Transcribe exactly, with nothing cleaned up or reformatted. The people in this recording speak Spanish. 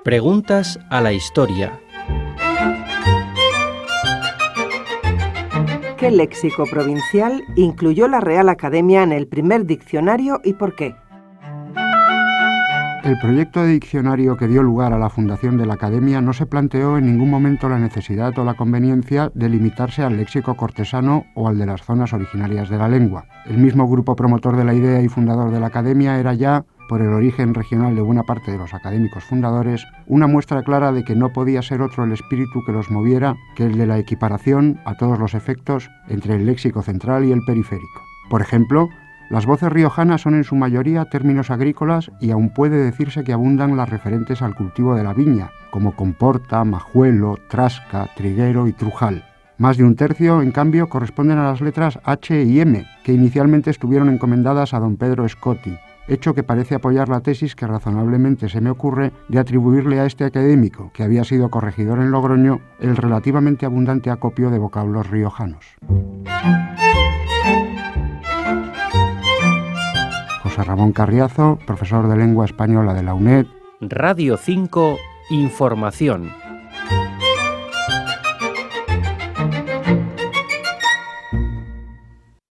Preguntas a la historia. ¿Qué léxico provincial incluyó la Real Academia en el primer diccionario y por qué? El proyecto de diccionario que dio lugar a la fundación de la Academia no se planteó en ningún momento la necesidad o la conveniencia de limitarse al léxico cortesano o al de las zonas originarias de la lengua. El mismo grupo promotor de la idea y fundador de la Academia era ya, por el origen regional de buena parte de los académicos fundadores, una muestra clara de que no podía ser otro el espíritu que los moviera que el de la equiparación, a todos los efectos, entre el léxico central y el periférico. Por ejemplo, las voces riojanas son en su mayoría términos agrícolas y aún puede decirse que abundan las referentes al cultivo de la viña, como comporta, majuelo, trasca, triguero y trujal. Más de un tercio, en cambio, corresponden a las letras H y M, que inicialmente estuvieron encomendadas a don Pedro Scotti, hecho que parece apoyar la tesis que razonablemente se me ocurre de atribuirle a este académico, que había sido corregidor en Logroño, el relativamente abundante acopio de vocablos riojanos. José Ramón Carriazo, profesor de Lengua Española de la UNED. Radio cinco, Información.